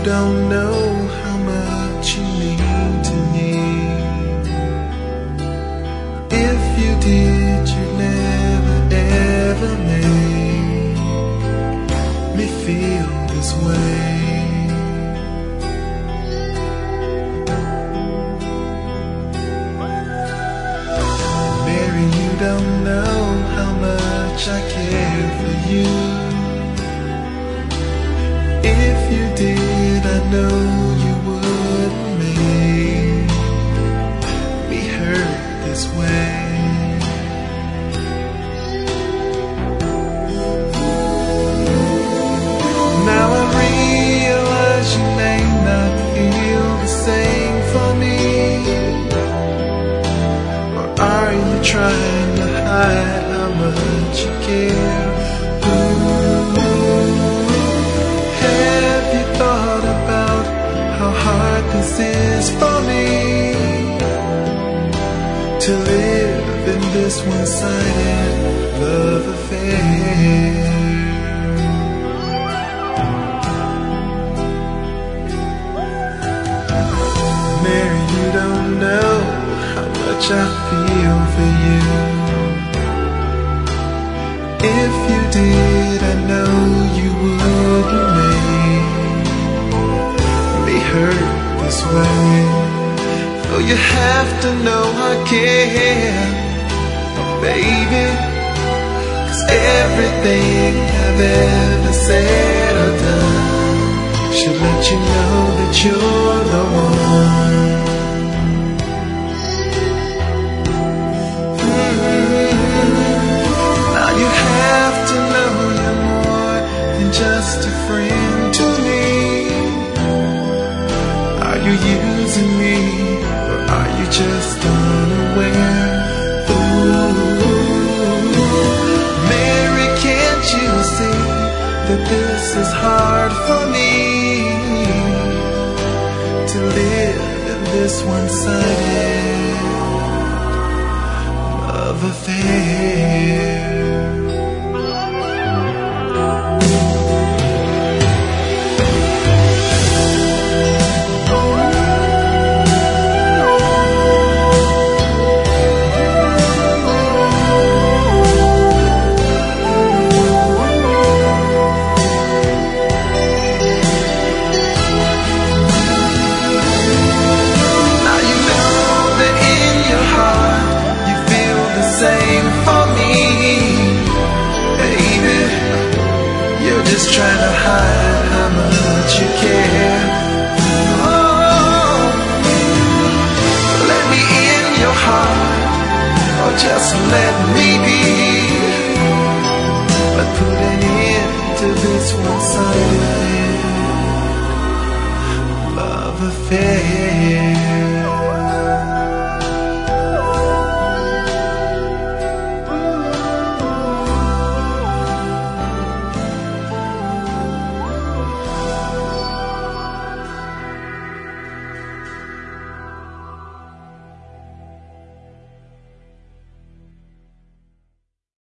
don't know how much you mean to me. If you did, you'd never ever make me feel this way. Mary, you don't know how much I care for you. If you did, I know you wouldn't make me hurt this way. Now I realize you may not feel the same for me. Or are you trying to hide how much you care? This is for me to live in this one-sided love affair. Mary, you don't know how much I feel for you. If you did, I know you wouldn't make me hurt this way. Though you have to know I care, baby, 'cause everything I've ever said or done should let you know that you're the one. Now you have to know you're more than just a friend to me. Are you using me, or are you just unaware? Ooh, Mary, can't you see that this is hard for me to live in this one-sided love affair? Just trying to hide how much you care. Oh, let me in your heart, or just let me be. But put an end to this one-sided love affair.